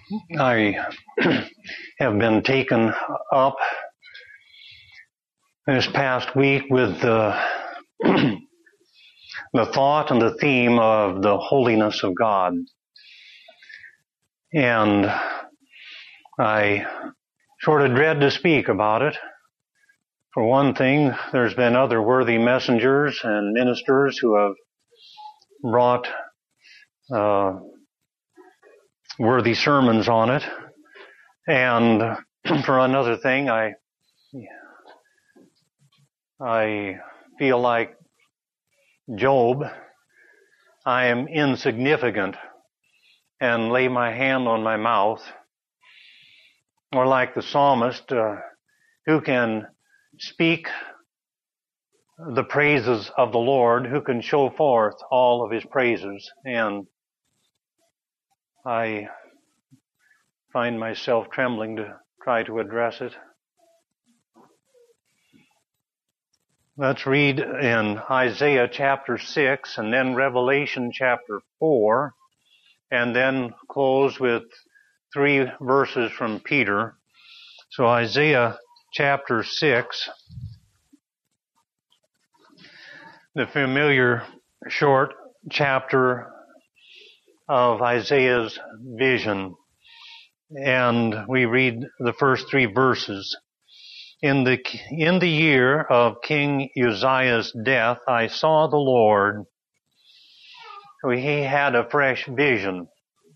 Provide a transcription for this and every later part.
I have been taken up this past week with the thought and the theme of the holiness of God. And I sort of dread to speak about it. For one thing, there's been other worthy messengers and ministers who have brought worthy sermons on it. And for another thing, I feel like Job, I am insignificant and lay my hand on my mouth. Or like the psalmist, who can speak the praises of the Lord, who can show forth all of his praises. And I find myself trembling to try to address it. Let's read in Isaiah chapter 6 and then Revelation chapter 4 and then close with 3 verses from Peter. So Isaiah chapter 6, the familiar short chapter of Isaiah's vision. And we read the first 3 verses. In the year of King Uzziah's death, I saw the Lord. He had a fresh vision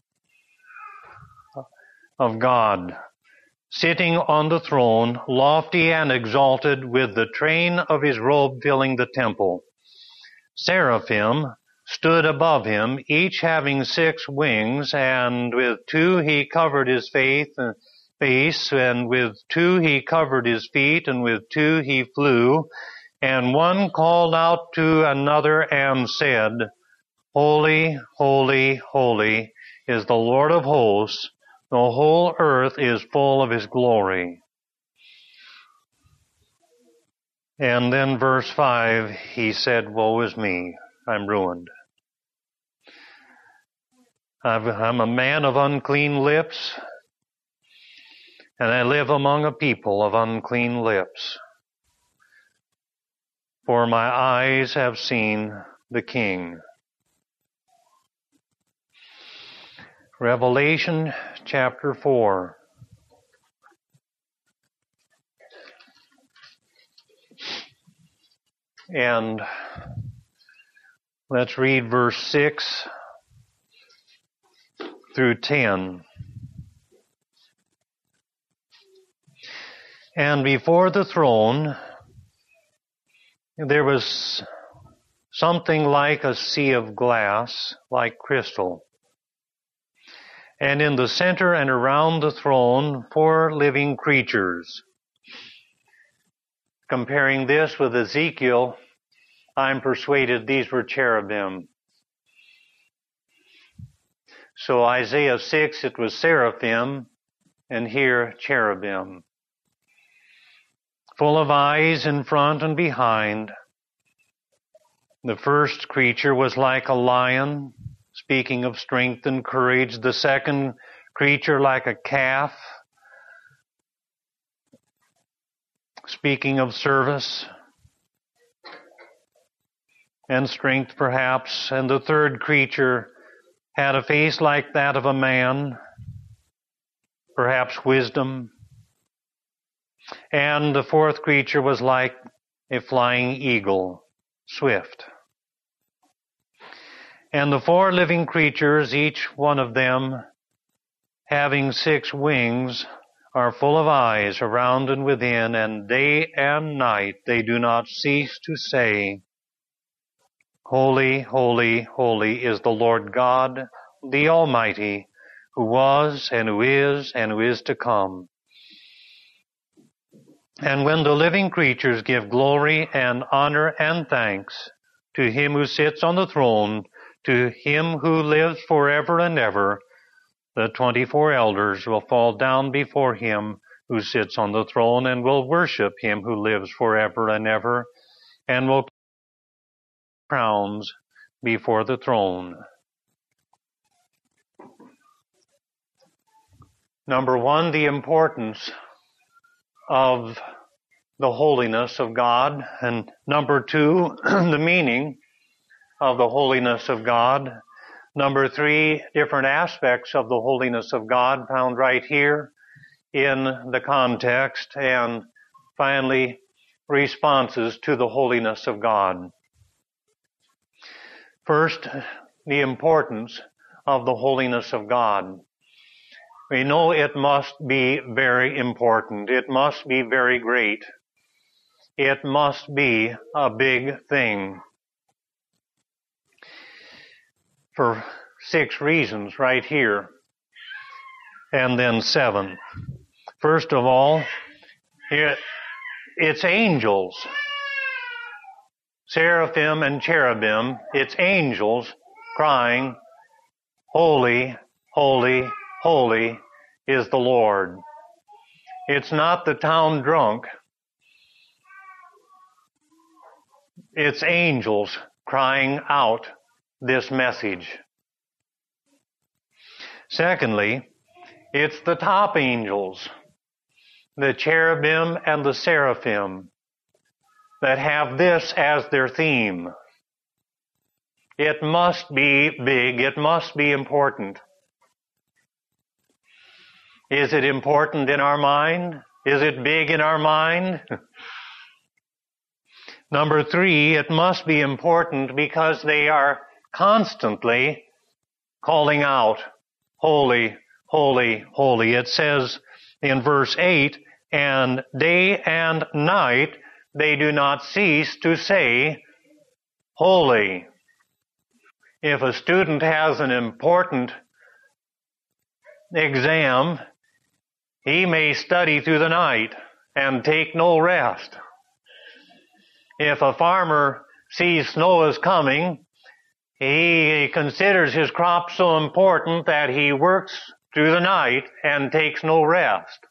of God, sitting on the throne, lofty and exalted, with the train of his robe filling the temple. Seraphim stood above him, each having 6 wings, and with 2 he covered his face, and with 2 he covered his feet, and with 2 he flew. And one called out to another and said, Holy, holy, holy is the Lord of hosts. The whole earth is full of his glory. And then verse 5, he said, Woe is me, I'm ruined. I'm a man of unclean lips, and I live among a people of unclean lips. For my eyes have seen the King. Revelation chapter 4. And let's read verse 6 through 10. And before the throne there was something like a sea of glass, like crystal. And in the center and around the throne, 4 living creatures. Comparing this with Ezekiel, I'm persuaded these were cherubim. So Isaiah 6, it was seraphim, and here cherubim. Full of eyes in front and behind. The first creature was like a lion, speaking of strength and courage. The second creature like a calf, speaking of service and strength perhaps. And the third creature had a face like that of a man, perhaps wisdom. And the fourth creature was like a flying eagle, swift. And the 4 living creatures, each one of them having 6 wings, are full of eyes around and within, and day and night they do not cease to say, Holy, holy, holy is the Lord God, the Almighty, who was and who is to come. And when the living creatures give glory and honor and thanks to him who sits on the throne, to him who lives forever and ever, the 24 elders will fall down before him who sits on the throne and will worship him who lives forever and ever, and will crowns before the throne. Number one, the importance of the holiness of God. And number two, the meaning of the holiness of God. Number three, different aspects of the holiness of God found right here in the context. And finally, responses to the holiness of God. First, the importance of the holiness of God. We know it must be very important. It must be very great. It must be a big thing. For 6 reasons right here, and then 7. First of all, it's angels. Seraphim and cherubim, it's angels crying, "Holy, holy, holy is the Lord." It's not the town drunk. It's angels crying out this message. Secondly, it's the top angels, the cherubim and the seraphim, that have this as their theme. It must be big. It must be important. Is it important in our mind? Is it big in our mind? Number 3, it must be important because they are constantly calling out, "Holy, holy, holy." It says in verse 8, "And day and night they do not cease to say, 'Holy.'" If a student has an important exam, he may study through the night and take no rest. If a farmer sees snow is coming, he considers his crop so important that he works through the night and takes no rest.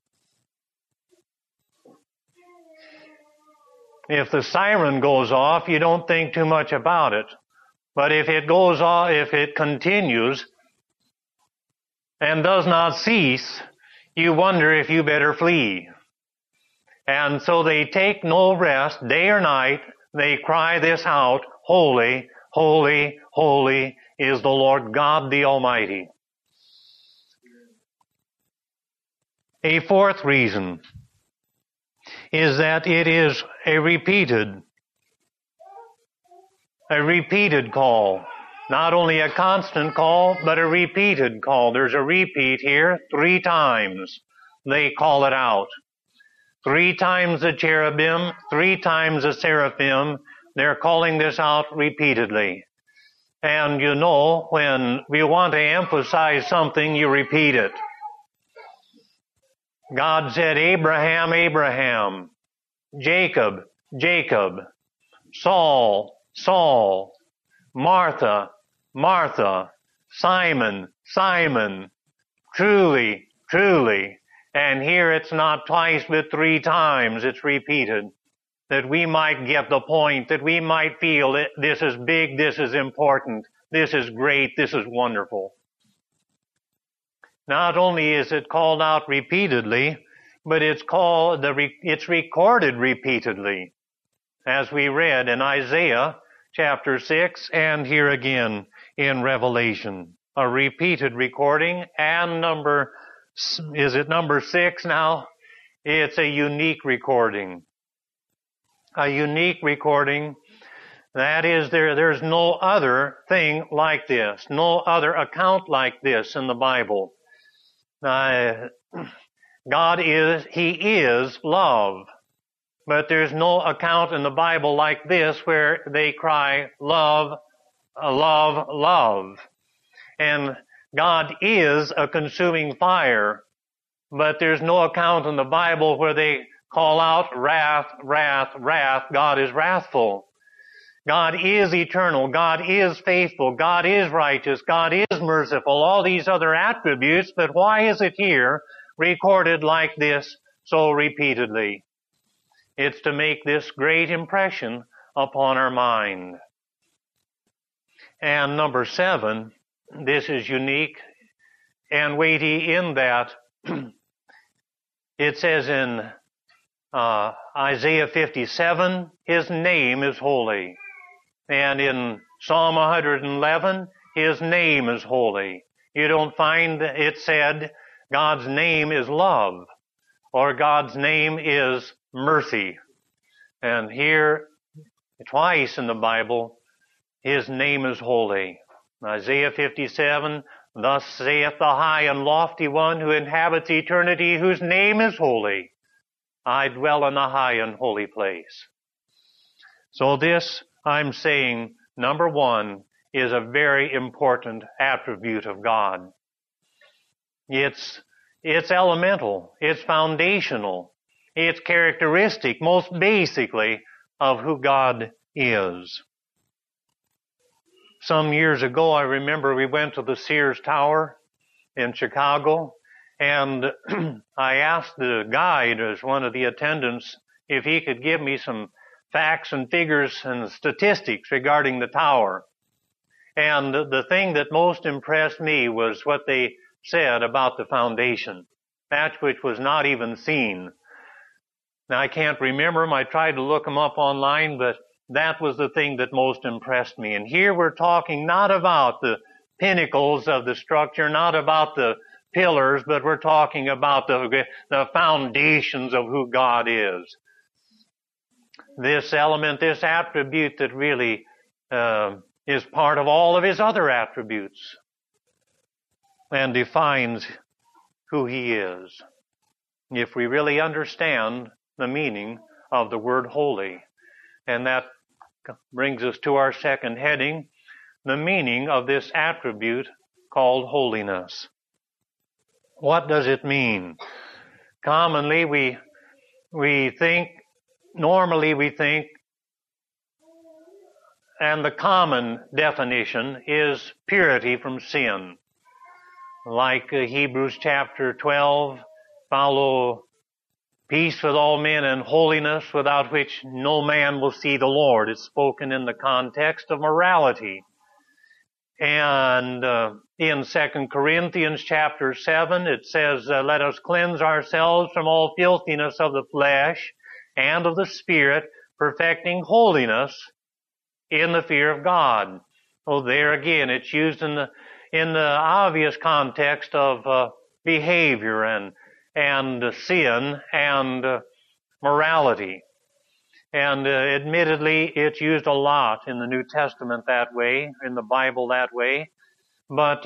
If the siren goes off, you don't think too much about it. But if it goes off, if it continues and does not cease, you wonder if you better flee. And so they take no rest, day or night. They cry this out, "Holy, holy, holy is the Lord God the Almighty." A fourth reason is that it is a repeated call. Not only a constant call, but a repeated call. There's a repeat here 3 times. They call it out. 3 times the cherubim, 3 times the seraphim. They're calling this out repeatedly. And you know, when we want to emphasize something, you repeat it. God said, "Abraham, Abraham," "Jacob, Jacob," "Saul, Saul," "Martha, Martha," "Simon, Simon," "Truly, truly." And here it's not twice but 3 times it's repeated, that we might get the point, that we might feel that this is big, this is important, this is great, this is wonderful. Not only is it called out repeatedly, but it's recorded repeatedly, as we read in Isaiah chapter 6 and here again in Revelation. A repeated recording, and number 6 now? It's a unique recording. A unique recording. That is, there's no other thing like this, no other account like this in the Bible. He is love. But there's no account in the Bible like this where they cry, "Love, love, love." And God is a consuming fire. But there's no account in the Bible where they call out, "Wrath, wrath, wrath." God is wrathful. God is eternal. God is faithful. God is righteous. God is merciful. All these other attributes, but why is it here recorded like this so repeatedly? It's to make this great impression upon our mind. And number 7, this is unique and weighty in that it says in Isaiah 57, His name is holy. And in Psalm 111, His name is holy. You don't find it said God's name is love or God's name is mercy. And here, twice in the Bible, His name is holy. Isaiah 57, Thus saith the high and lofty one who inhabits eternity, whose name is holy. I dwell in the high and holy place. So this, I'm saying, number one, is a very important attribute of God. It's elemental, it's foundational, it's characteristic, most basically, of who God is. Some years ago, I remember we went to the Sears Tower in Chicago, and I asked the guide, as one of the attendants, if he could give me some facts and figures and statistics regarding the tower. And the thing that most impressed me was what they said about the foundation, that which was not even seen. Now, I can't remember them. I tried to look them up online, but that was the thing that most impressed me. And here we're talking not about the pinnacles of the structure, not about the pillars, but we're talking about the foundations of who God is. This element, this attribute that really is part of all of His other attributes and defines who He is. If we really understand the meaning of the word holy. And that brings us to our second heading, the meaning of this attribute called holiness. What does it mean? Normally we think, and the common definition is purity from sin. Like Hebrews chapter 12, follow peace with all men and holiness, without which no man will see the Lord. It's spoken in the context of morality. And in 2 Corinthians chapter 7, it says, let us cleanse ourselves from all filthiness of the flesh and of the spirit, perfecting holiness in the fear of God. So there again, it's used in the obvious context of behavior and sin and morality. And admittedly, it's used a lot in the New Testament that way, in the Bible that way. But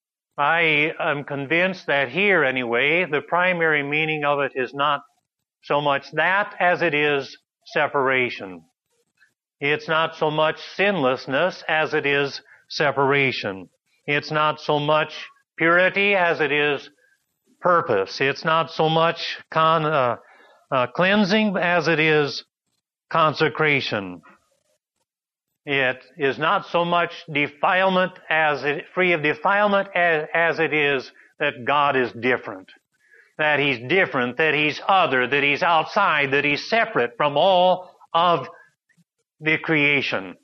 I am convinced that here, anyway, the primary meaning of it is not so much that as it is separation. It's not so much sinlessness as it is separation. It's not so much purity as it is purpose. It's not so much cleansing as it is consecration. It is not so much defilement free of defilement as it is that God is different. That He's different, that He's other, that He's outside, that He's separate from all of the creation.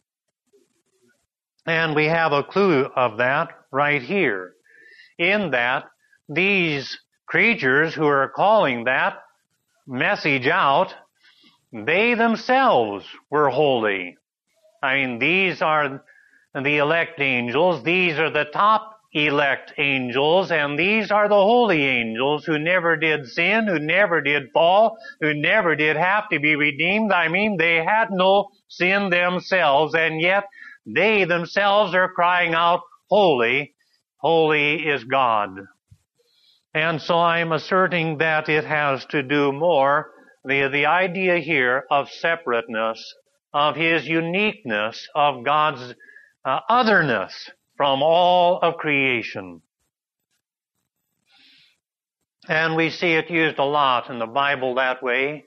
And we have a clue of that right here. In that, these creatures who are calling that message out, they themselves were holy. I mean, these are the elect angels. These are the top elect angels, and these are the holy angels who never did sin, who never did fall, who never did have to be redeemed. I mean, they had no sin themselves, and yet they themselves are crying out, holy, holy is God. And so I'm asserting that it has to do more, the idea here of separateness, of His uniqueness, of God's otherness from all of creation. And we see it used a lot in the Bible that way.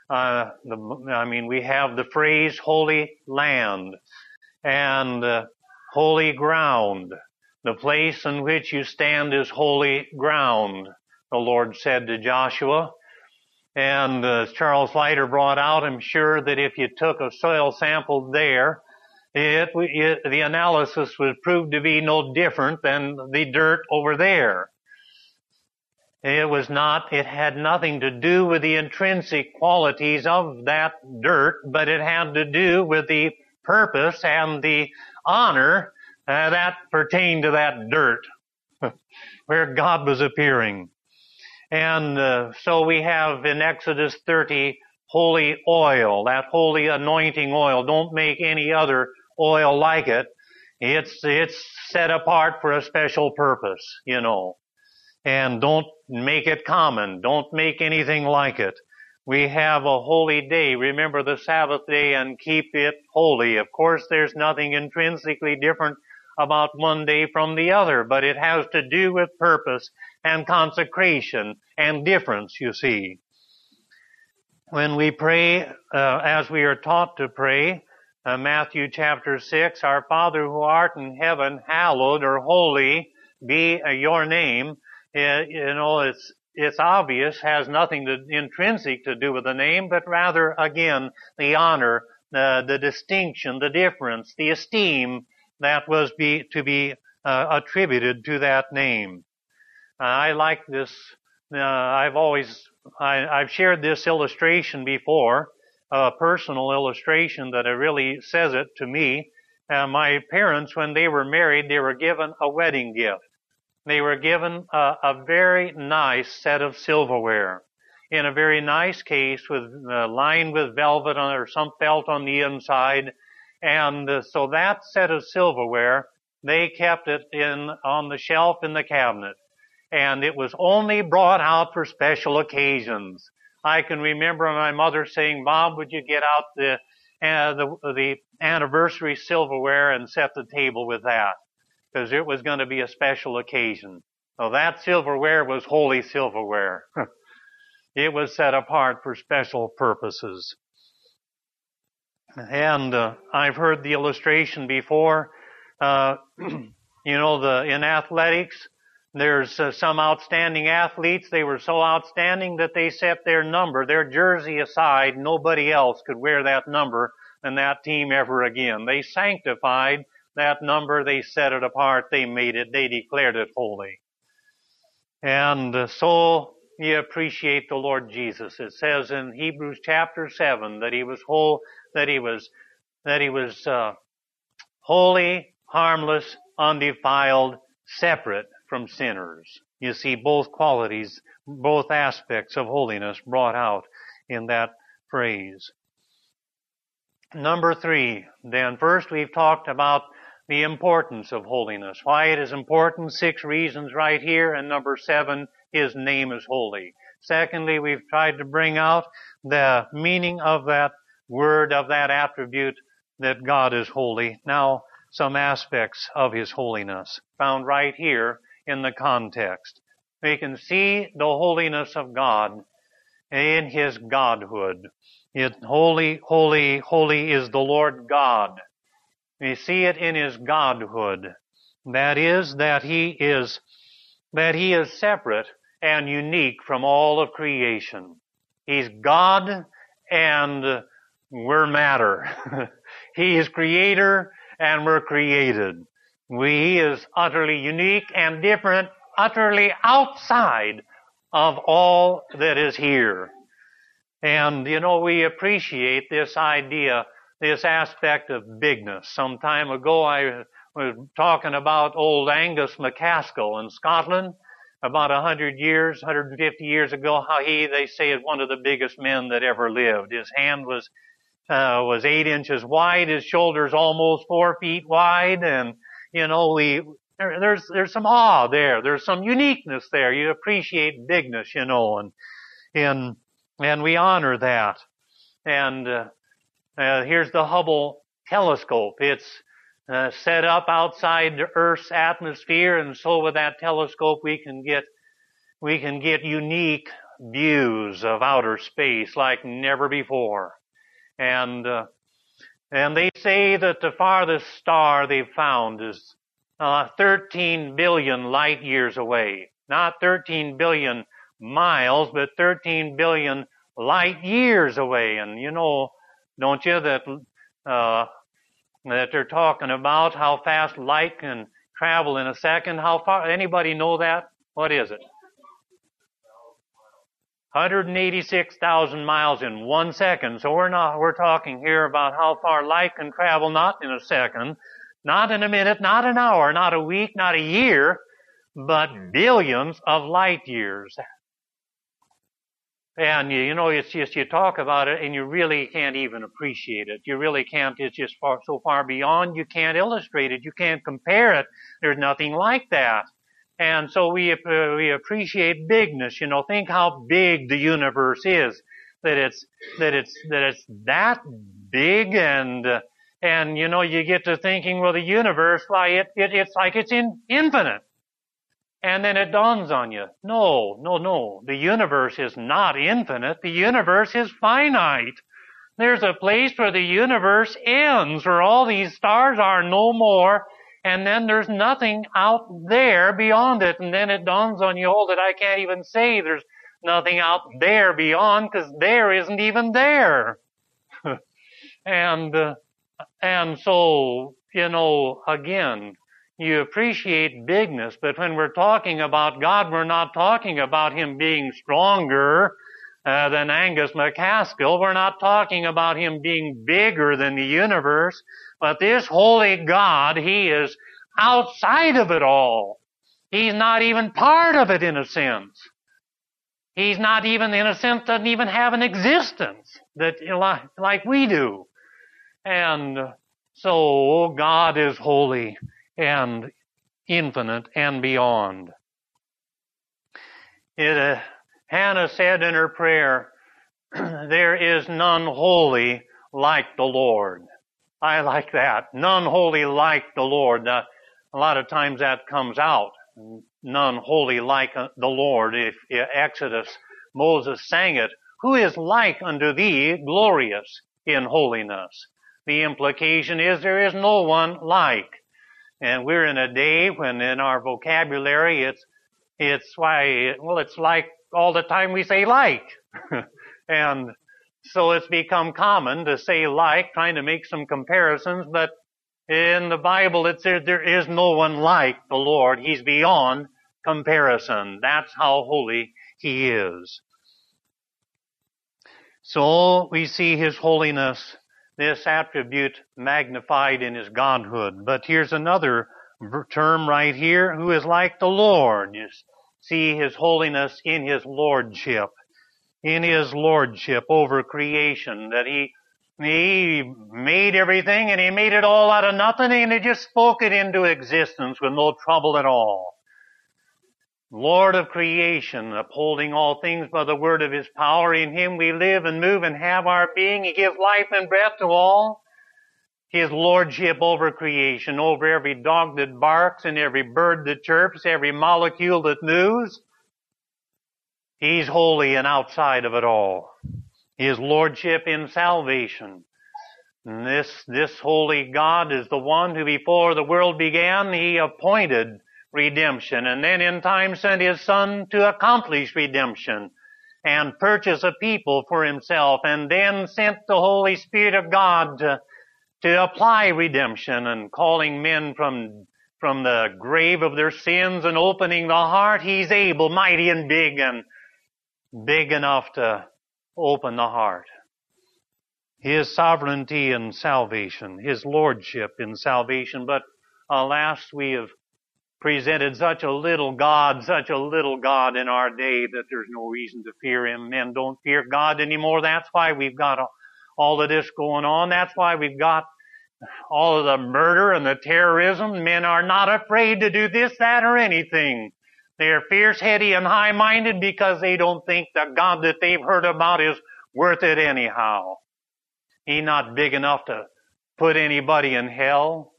We have the phrase holy land and holy ground. The place in which you stand is holy ground, the Lord said to Joshua. And as Charles Leiter brought out, I'm sure that if you took a soil sample there, the analysis would prove to be no different than the dirt over there. It had nothing to do with the intrinsic qualities of that dirt, but it had to do with the purpose and the honor that pertained to that dirt, where God was appearing. And so we have in Exodus 30 holy oil, that holy anointing oil. Don't make any other oil like it. It's set apart for a special purpose, you know. And don't make it common. Don't make anything like it. We have a holy day. Remember the Sabbath day and keep it holy. Of course, there's nothing intrinsically different about one day from the other, but it has to do with purpose and consecration and difference, you see. When we pray, as we are taught to pray, Matthew chapter 6, Our Father who art in heaven, hallowed or holy be your name. You know, it's obvious, has nothing intrinsic to do with the name, but rather, again, the honor, the distinction, the difference, the esteem that was to be attributed to that name. I like this. I've shared this illustration before, a personal illustration that really says it to me. My parents, when they were married, they were given a wedding gift. They were given a very nice set of silverware in a very nice case with lined with velvet or some felt on the inside. And so that set of silverware, they kept it on the shelf in the cabinet. And it was only brought out for special occasions. I can remember my mother saying, Bob, would you get out the anniversary silverware and set the table with that? Because it was going to be a special occasion. So that silverware was holy silverware. It was set apart for special purposes. And I've heard the illustration before. In athletics, there's some outstanding athletes. They were so outstanding that they set their number, their jersey aside. Nobody else could wear that number in that team ever again. They sanctified that number. They set it apart. They made it. They declared it holy. And so you appreciate the Lord Jesus. It says in Hebrews chapter 7 that he was holy, harmless, undefiled, separate from sinners. You see both qualities, both aspects of holiness brought out in that phrase. Number 3, then. First, we've talked about the importance of holiness. Why it is important, 6 reasons right here. And number 7, his name is holy. Secondly, we've tried to bring out the meaning of that word, of that attribute, that God is holy. Now, some aspects of his holiness found right here in the context. We can see the holiness of God in his godhood. Holy, holy, holy is the Lord God. We see it in his godhood. That is, that he is separate and unique from all of creation. He's God and we're matter. He is creator and we're created. He is utterly unique and different, utterly outside of all that is here. And, we appreciate this idea, this aspect of bigness. Some time ago, I was talking about old Angus MacAskill in Scotland, about 150 years ago, how they say is one of the biggest men that ever lived. His hand was 8 inches wide, his shoulders almost 4 feet wide, and, there's some awe there. There's some uniqueness there. You appreciate bigness, and we honor that. And here's the Hubble telescope. It's set up outside the Earth's atmosphere, and so with that telescope we can get unique views of outer space like never before. And they say that the farthest star they've found is 13 billion light years away. Not 13 billion miles, but 13 billion light years away. And don't you, that they're talking about how fast light can travel in a second? How far? Anybody know that? What is it? 186,000 miles in 1 second. So we're talking here about how far light can travel, not in a second, not in a minute, not an hour, not a week, not a year, but billions of light years. And it's just, you talk about it and you really can't even appreciate it. You really can't. It's just so far beyond, you can't illustrate it. You can't compare it. There's nothing like that. And so we appreciate bigness. Think how big the universe is. That it's that big, and you get to thinking, well, the universe, why it's like it's infinite. And then it dawns on you, no. The universe is not infinite. The universe is finite. There's a place where the universe ends, where all these stars are no more, and then there's nothing out there beyond it. And then it dawns on you, that I can't even say there's nothing out there beyond, because there isn't even there. And so, again, you appreciate bigness, but when we're talking about God, we're not talking about Him being stronger than Angus McCaskill. We're not talking about Him being bigger than the universe. But this holy God, He is outside of it all. He's not even part of it in a sense. He's not even, in a sense, doesn't even have an existence that like we do. And so God is holy and infinite and beyond. Hannah said in her prayer, there is none holy like the Lord. I like that. None holy like the Lord. A lot of times that comes out. None holy like the Lord. If Exodus, Moses sang it, who is like unto thee, glorious in holiness? The implication is there is no one like. And we're in a day when in our vocabulary it's like all the time we say like. And so it's become common to say like, trying to make some comparisons, but in the Bible it says there is no one like the Lord. He's beyond comparison. That's how holy He is. So we see His holiness, this attribute magnified in His godhood. But here's another term right here, who is like the Lord. You see His holiness in His lordship. In His lordship over creation, that He made everything and He made it all out of nothing and He just spoke it into existence with no trouble at all. Lord of creation, upholding all things by the word of His power. In Him we live and move and have our being. He gives life and breath to all. His lordship over creation, over every dog that barks and every bird that chirps, every molecule that moves. He's holy and outside of it all. His lordship in salvation. And this holy God is the one who before the world began, He appointed redemption, and then in time sent His Son to accomplish redemption and purchase a people for Himself, and then sent the Holy Spirit of God to apply redemption and calling men from the grave of their sins and opening the heart. He's able, mighty and big enough to open the heart. His sovereignty in salvation, His lordship in salvation, but alas, we have presented such a little God in our day that there's no reason to fear Him. Men don't fear God anymore. That's why we've got all of this going on. That's why we've got all of the murder and the terrorism. Men are not afraid to do this, that, or anything. They're fierce, heady, and high-minded because they don't think the God that they've heard about is worth it anyhow. He's not big enough to put anybody in hell.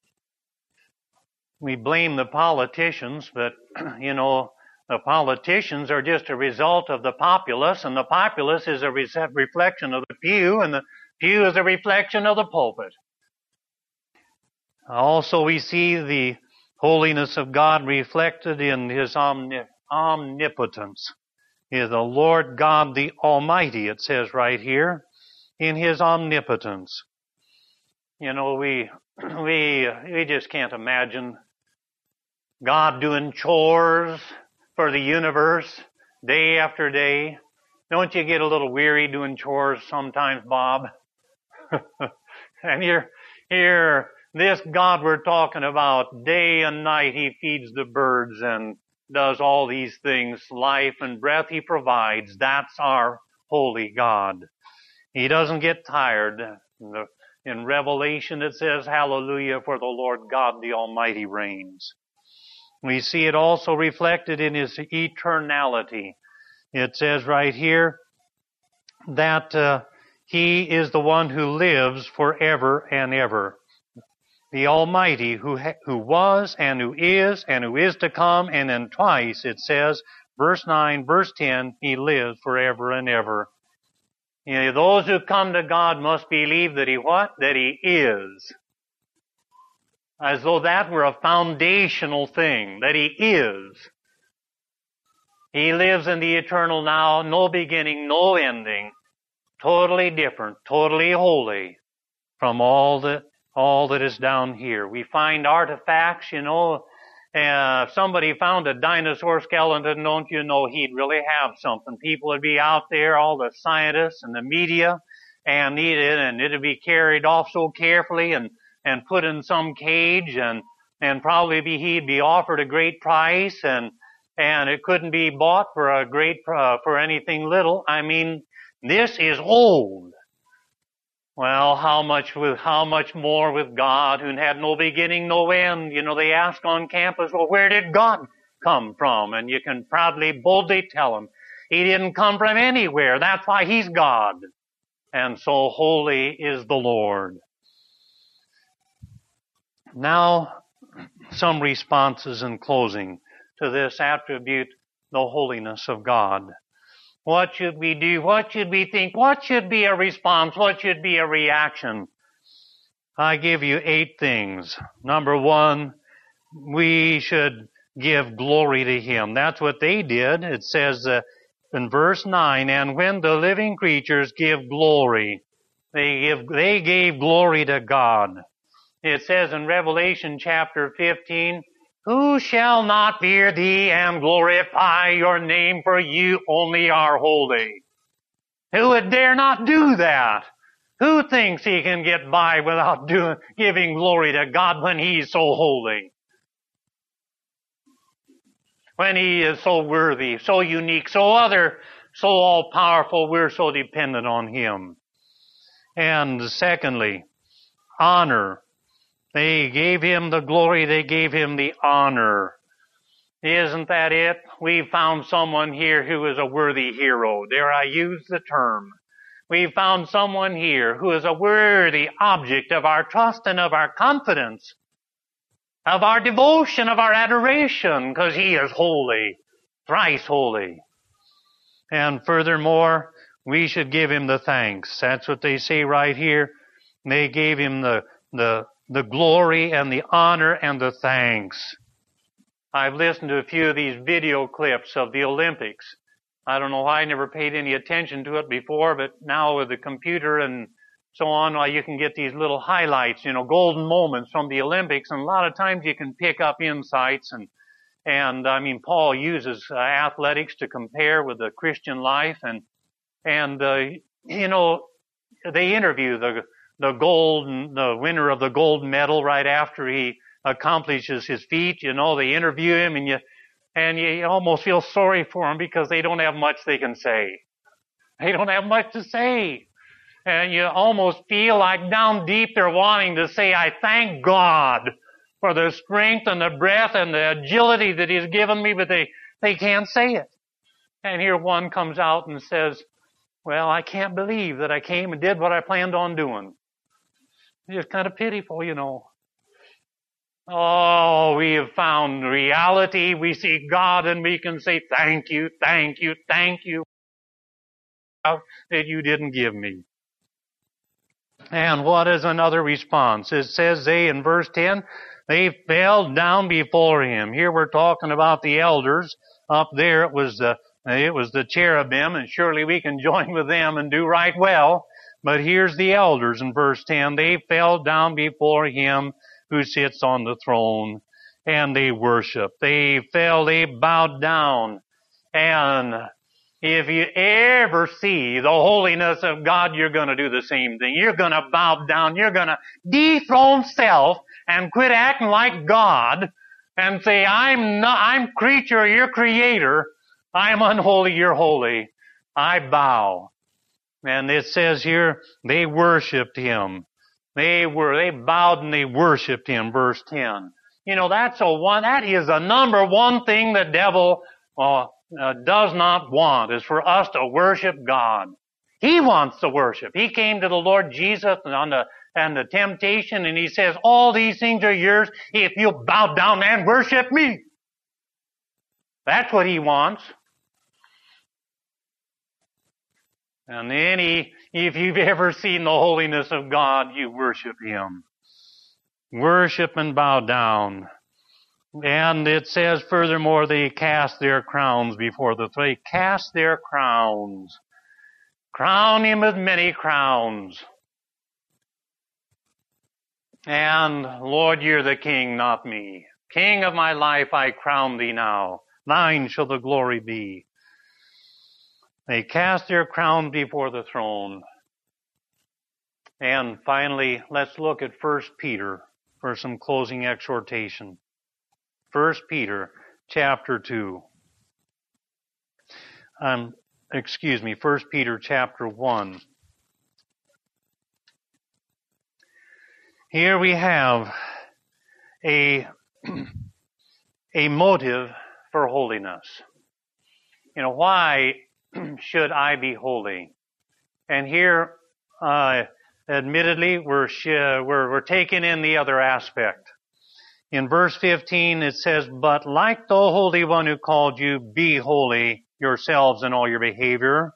We blame the politicians, but, the politicians are just a result of the populace, and the populace is a reflection of the pew, and the pew is a reflection of the pulpit. Also, we see the holiness of God reflected in His omnipotence. He is the Lord God the Almighty, it says right here, in His omnipotence. We just can't imagine God doing chores for the universe day after day. Don't you get a little weary doing chores sometimes, Bob? And here, this God we're talking about, day and night He feeds the birds and does all these things. Life and breath He provides. That's our holy God. He doesn't get tired. In Revelation it says, hallelujah, for the Lord God the Almighty reigns. We see it also reflected in His eternality. It says right here that He is the one who lives forever and ever. The Almighty who was and who is to come, and then twice it says, verse 9, verse 10, He lives forever and ever. You know, those who come to God must believe that He what? That He is. As though that were a foundational thing, that He is. He lives in the eternal now, no beginning, no ending, totally different, totally holy from all that is down here. We find artifacts, you know. If somebody found a dinosaur skeleton, don't you know he'd really have something. People would be out there, all the scientists and the media, and it'd be carried off so carefully and put in some cage, and probably he'd be offered a great price, and it couldn't be bought for for anything little. I mean, this is old. Well, how much more with God, who had no beginning, no end? You know, they ask on campus, well, where did God come from? And you can proudly, boldly tell them, He didn't come from anywhere. That's why He's God. And so holy is the Lord. Now, some responses in closing to this attribute, the holiness of God. What should we do? What should we think? What should be a response? What should be a reaction? I give you 8 things. Number 1, we should give glory to Him. That's what they did. It says in verse 9, and when the living creatures give glory, they gave glory to God. It says in Revelation chapter 15, who shall not fear Thee and glorify Your name, for You only are holy? Who would dare not do that? Who thinks he can get by without giving glory to God when He's so holy? When He is so worthy, so unique, so all-powerful, we're so dependent on Him. And secondly, honor. They gave Him the glory, they gave Him the honor. Isn't that it? We've found someone here who is a worthy hero. Dare I use the term? We've found someone here who is a worthy object of our trust and of our confidence, of our devotion, of our adoration, because He is holy, thrice holy. And furthermore, we should give Him the thanks. That's what they say right here. They gave Him the glory and the honor and the thanks. I've listened to a few of these video clips of the Olympics. I don't know why I never paid any attention to it before, but now with the computer and so on, well, you can get these little highlights, golden moments from the Olympics, and a lot of times you can pick up insights and I mean, Paul uses athletics to compare with the Christian life, and they interview the winner of the gold medal right after he accomplishes his feat. They interview him, and you almost feel sorry for him because they don't have much they can say. They don't have much to say. And you almost feel like down deep they're wanting to say, I thank God for the strength and the breath and the agility that He's given me, but they can't say it. And here one comes out and says, well, I can't believe that I came and did what I planned on doing. It's kind of pitiful, Oh, we have found reality. We see God and we can say, thank you, thank you, thank you that You didn't give me. And what is another response? It says in verse 10, they fell down before Him. Here we're talking about the elders. Up there it was the cherubim, and surely we can join with them and do right well. But here's the elders in verse 10. They fell down before Him who sits on the throne, and they worship. They bowed down. And If you ever see the holiness of God, you're going to do the same thing. You're going to bow down. You're going to dethrone self and quit acting like God and say, I'm creature, you're creator. I'm unholy, you're holy. I bow. And it says here, they worshiped him. They bowed and they worshiped him, verse 10. You know, that is the number one thing the devil does not want, is for us to worship God. He wants to worship. He came to the Lord Jesus and the temptation, and he says, all these things are yours if you bow down and worship me. That's what he wants. And then if you've ever seen the holiness of God, you worship him. Worship and bow down. And it says, furthermore, they cast their crowns before the throne. They cast their crowns. Crown him with many crowns. And, Lord, you're the king, not me. King of my life, I crown thee now. Thine shall the glory be. They cast their crown before the throne. And finally, let's look at 1 Peter for some closing exhortation. 1 Peter chapter 2. 1 Peter chapter 1. Here we have a motive for holiness. You know, why should I be holy? And here, admittedly, we're taking in the other aspect. In verse 15 it says, but like the Holy One who called you, be holy yourselves in all your behavior.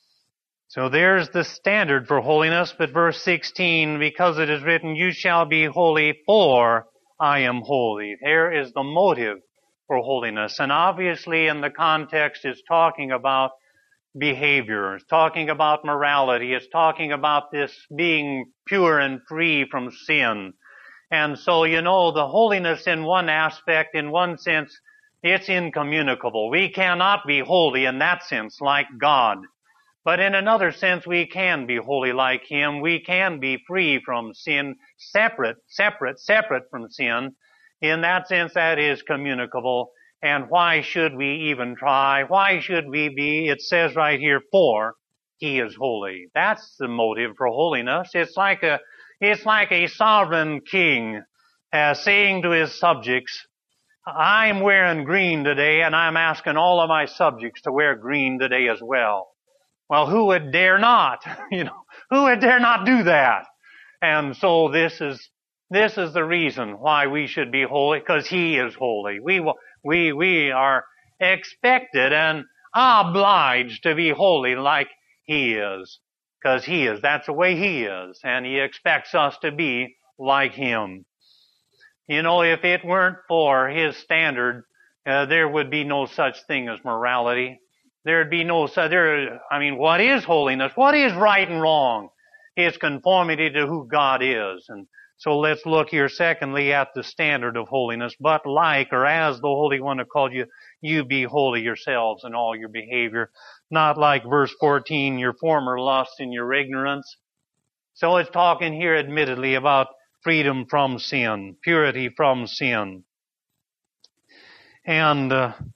So there's the standard for holiness. But verse 16, because it is written, you shall be holy, for I am holy. There is the motive for holiness. And obviously in the context it's talking about behavior. It's talking about morality. It's talking about this being pure and free from sin. And so, you know, the holiness in one aspect, in one sense, it's incommunicable. We cannot be holy in that sense, like God. But in another sense, we can be holy like him. We can be free from sin, separate from sin. In that sense, that is communicable. And why should we even try? Why should we be? It says right here, for he is holy. That's the motive for holiness. It's like a sovereign king saying to his subjects, I'm wearing green today, and I'm asking all of my subjects to wear green today as well. Well, who would dare not? Who would dare not do that? And so this is the reason why we should be holy, because he is holy. We are expected and obliged to be holy like he is. Because he is. That's the way he is. And he expects us to be like him. You know, if it weren't for his standard, there would be no such thing as morality. There'd be no such, what is holiness? What is right and wrong? It's conformity to who God is. And so let's look here secondly at the standard of holiness. But like, or as the Holy One who called you, you be holy yourselves in all your behavior. Not like verse 14, your former lusts and your ignorance. So it's talking here admittedly about freedom from sin, purity from sin. And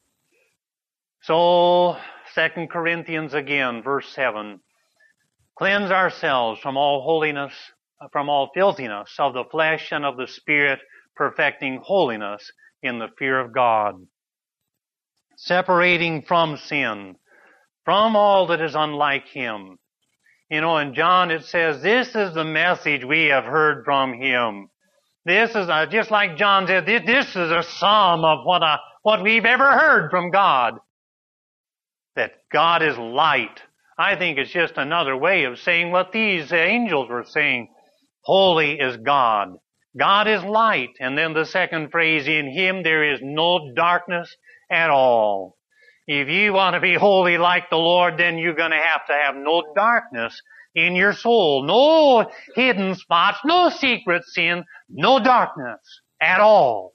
so 2 Corinthians again, verse 7. Cleanse ourselves from all holiness, from all filthiness of the flesh and of the spirit, perfecting holiness in the fear of God. Separating from sin, from all that is unlike him. You know, in John it says, this is the message we have heard from him. This is, just like John said, this is a sum of what we've ever heard from God. That God is light. I think it's just another way of saying what these angels were saying. Holy is God. God is light. And then the second phrase, in him there is no darkness at all. If you want to be holy like the Lord, then you're going to have no darkness in your soul. No hidden spots, no secret sin, no darkness at all.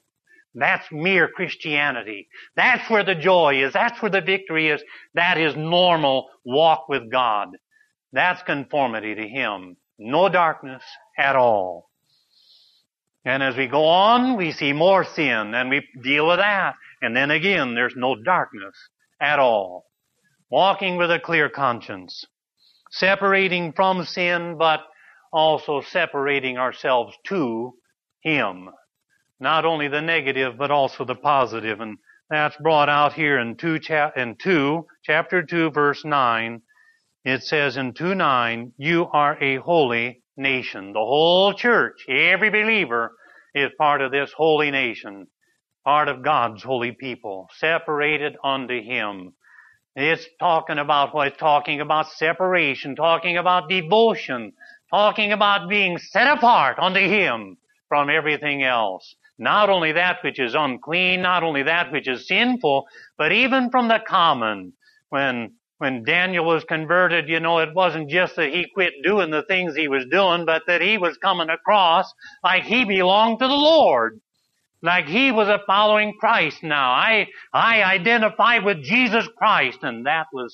That's mere Christianity. That's where the joy is. That's where the victory is. That is normal walk with God. That's conformity to Him. No darkness at all. And as we go on, we see more sin, and we deal with that. And then again, there's no darkness at all. Walking with a clear conscience. Separating from sin, but also separating ourselves to Him. Not only the negative, but also the positive. And that's brought out here in chapter 2, verse 9. It says in 2:9, you are a holy nation. The whole church, every believer, is part of this holy nation. Part of God's holy people. Separated unto Him. It's talking about what? It's talking about separation, talking about devotion, talking about being set apart unto Him from everything else. Not only that which is unclean, not only that which is sinful, but even from the common. When Daniel was converted, it wasn't just that he quit doing the things he was doing, but that he was coming across like he belonged to the Lord. Like he was following Christ now. I identified with Jesus Christ, and that was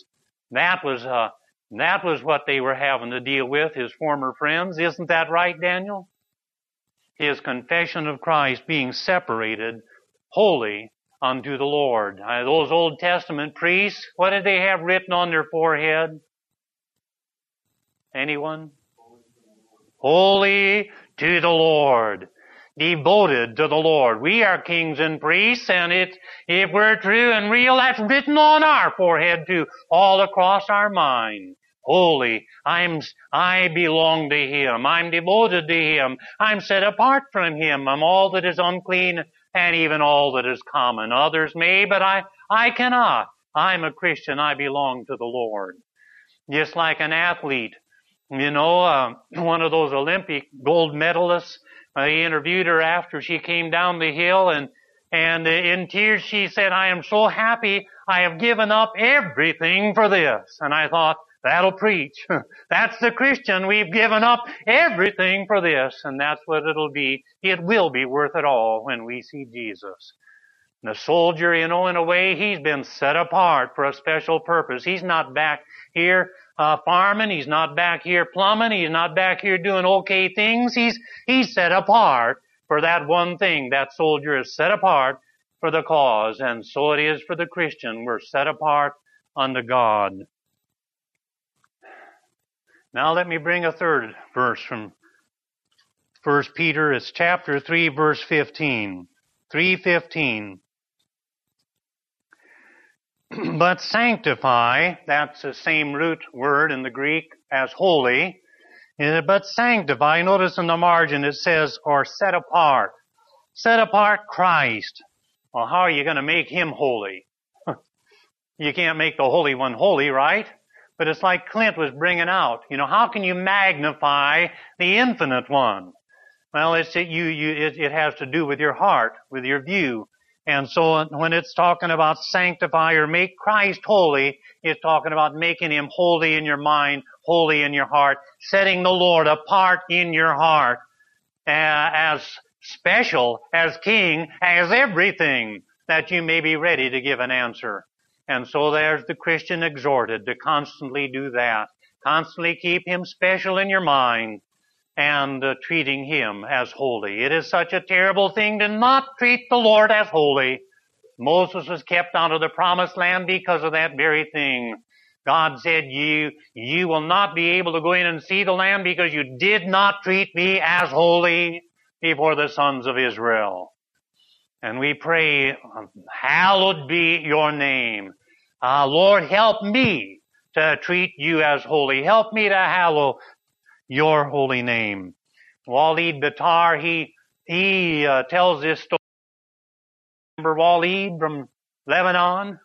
what they were having to deal with, his former friends. Isn't that right, Daniel? His confession of Christ being separated holy unto the Lord. Those Old Testament priests, what did they have written on their forehead? Anyone? Holy to the Lord. Devoted to the Lord. We are kings and priests, and if we're true and real, that's written on our forehead too, all across our mind. Holy. I belong to Him. I'm devoted to Him. I'm set apart from Him. I'm all that is unclean and even all that is common. Others may, but I cannot. I'm a Christian. I belong to the Lord. Just like an athlete. One of those Olympic gold medalists, I interviewed her after she came down the hill, and in tears she said, I am so happy I have given up everything for this. And I thought, that'll preach. That's the Christian. We've given up everything for this, and that's what it'll be. It will be worth it all when we see Jesus. The soldier, in a way, he's been set apart for a special purpose. He's not back here farming. He's not back here plumbing. He's not back here doing okay things. He's set apart for that one thing. That soldier is set apart for the cause, and so it is for the Christian. We're set apart unto God. Now let me bring a third verse from 1 Peter. It's chapter 3, verse 15. 3:15. But sanctify, that's the same root word in the Greek as holy. But sanctify, notice in the margin it says, or set apart. Set apart Christ. Well, how are you going to make Him holy? You can't make the Holy One holy, right? But it's like Clint was bringing out. How can you magnify the Infinite One? Well, it has to do with your heart, with your view. And so when it's talking about sanctify or make Christ holy, it's talking about making Him holy in your mind, holy in your heart, setting the Lord apart in your heart as special, as King, as everything, that you may be ready to give an answer. And so there's the Christian exhorted to constantly do that. Constantly keep Him special in your mind and treating Him as holy. It is such a terrible thing to not treat the Lord as holy. Moses was kept out of the promised land because of that very thing. God said, you will not be able to go in and see the land because you did not treat me as holy before the sons of Israel. And we pray, hallowed be your name. Lord, help me to treat you as holy. Help me to hallow your holy name. Walid Batar, he tells this story. Remember Walid from Lebanon?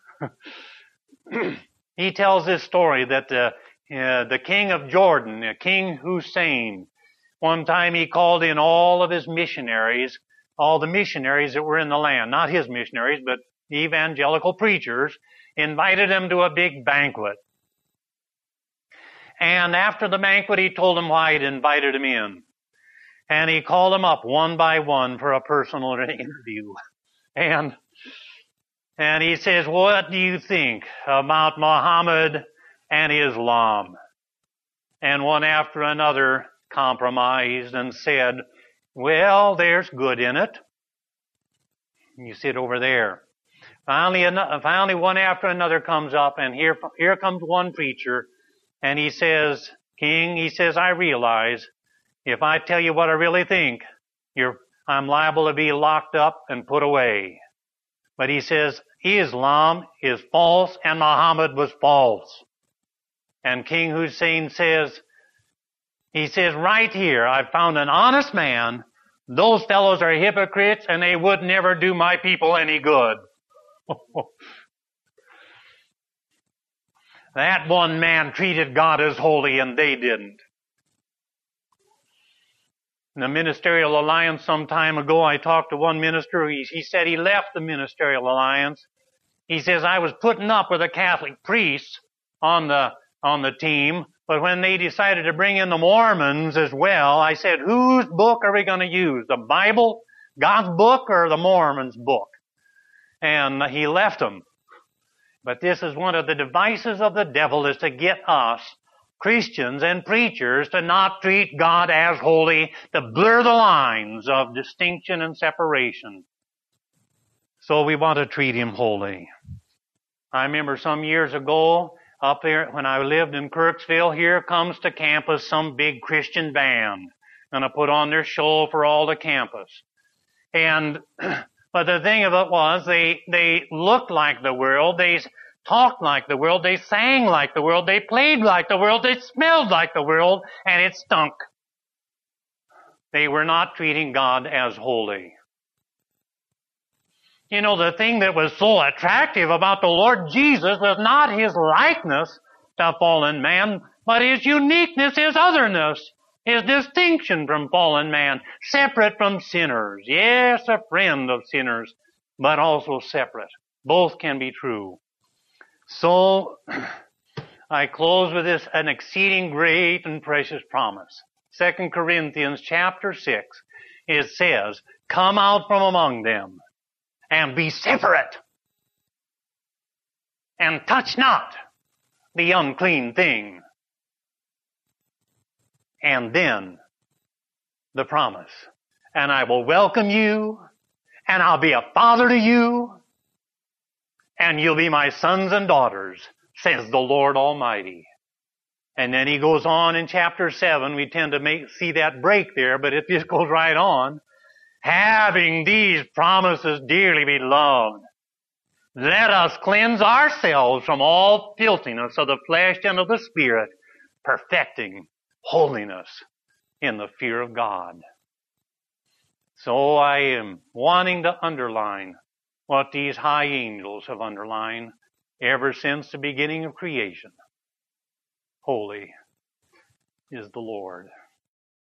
He tells this story that the king of Jordan, King Hussein, one time he called in all of his missionaries, all the missionaries that were in the land, not his missionaries, but evangelical preachers, invited them to a big banquet. And after the banquet, he told them why he'd invited them in. And he called them up one by one for a personal interview. And he says, what do you think about Muhammad and Islam? And one after another compromised and said, well, there's good in it. You sit over there. Finally, one after another comes up, and here comes one preacher, and he says, King, he says, I realize if I tell you what I really think, I'm liable to be locked up and put away. But he says, Islam is false and Muhammad was false. And King Hussein says, right here, I've found an honest man. Those fellows are hypocrites and they would never do my people any good. That one man treated God as holy and they didn't. In the Ministerial Alliance some time ago, I talked to one minister. He said he left the Ministerial Alliance. He says, I was putting up with the Catholic priests on the team, but when they decided to bring in the Mormons as well, I said, whose book are we going to use? The Bible, God's book, or the Mormons' book? And he left them. But this is one of the devices of the devil, is to get us, Christians and preachers, to not treat God as holy, to blur the lines of distinction and separation. So we want to treat Him holy. I remember some years ago, up there when I lived in Kirksville, here comes to campus some big Christian band, going to put on their show for all the campus. And but the thing of it was, they looked like the world, they talked like the world, they sang like the world, they played like the world, they smelled like the world, and it stunk. They were not treating God as holy. You know, the thing that was so attractive about the Lord Jesus was not His likeness to fallen man, but His uniqueness, His otherness, His distinction from fallen man, separate from sinners. Yes, a friend of sinners, but also separate. Both can be true. So, I close with this, an exceeding great and precious promise. 2 Corinthians chapter 6, it says, come out from among them, and be separate, and touch not the unclean thing. And then the promise, and I will welcome you, and I'll be a father to you, and you'll be my sons and daughters, says the Lord Almighty. And then he goes on in chapter 7, we tend to see that break there, but it just goes right on. Having these promises, dearly beloved, let us cleanse ourselves from all filthiness of the flesh and of the spirit, perfecting holiness in the fear of God. So I am wanting to underline what these high angels have underlined ever since the beginning of creation. Holy is the Lord.